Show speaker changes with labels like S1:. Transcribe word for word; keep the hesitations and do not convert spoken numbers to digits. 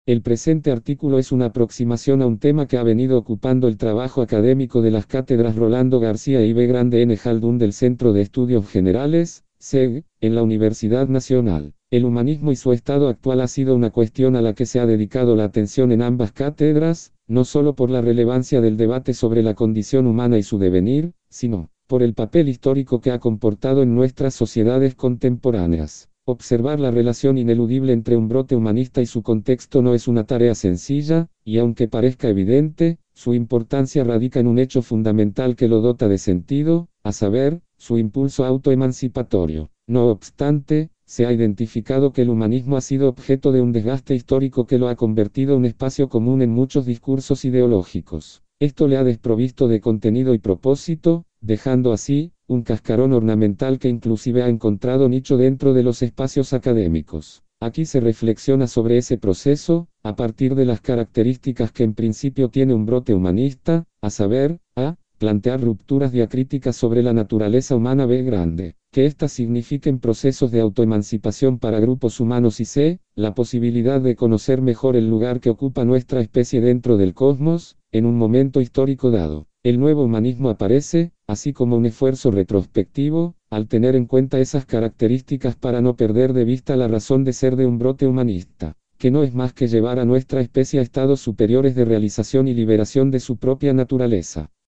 S1: El presente artículo es una aproximación a un tema que ha venido ocupando el trabajo académico de las cátedras Rolando García y B. Grande N. Jaldún del Centro de Estudios Generales, C E G, en la Universidad Nacional. El humanismo y su estado actual ha sido una cuestión a la que se ha dedicado la atención en ambas cátedras, no solo por la relevancia del debate sobre la condición humana y su devenir, sino por el papel histórico que ha comportado en nuestras sociedades contemporáneas. Observar la relación ineludible entre un brote humanista y su contexto no es una tarea sencilla, y aunque parezca evidente, su importancia radica en un hecho fundamental que lo dota de sentido, a saber, su impulso autoemancipatorio. No obstante, se ha identificado que el humanismo ha sido objeto de un desgaste histórico que lo ha convertido en un espacio común en muchos discursos ideológicos. Esto le ha desprovisto de contenido y propósito, dejando así, un cascarón ornamental que inclusive ha encontrado nicho dentro de los espacios académicos. Aquí se reflexiona sobre ese proceso, a partir de las características que en principio tiene un brote humanista, a saber, a, plantear rupturas diacríticas sobre la naturaleza humana B. Grande, que éstas signifiquen procesos de autoemancipación para grupos humanos y c, la posibilidad de conocer mejor el lugar que ocupa nuestra especie dentro del cosmos, en un momento histórico dado. El nuevo humanismo aparece, así como un esfuerzo retrospectivo, al tener en cuenta esas características para no perder de vista la razón de ser de un brote humanista, que no es más que llevar a nuestra especie a estados superiores de realización y liberación de su propia naturaleza.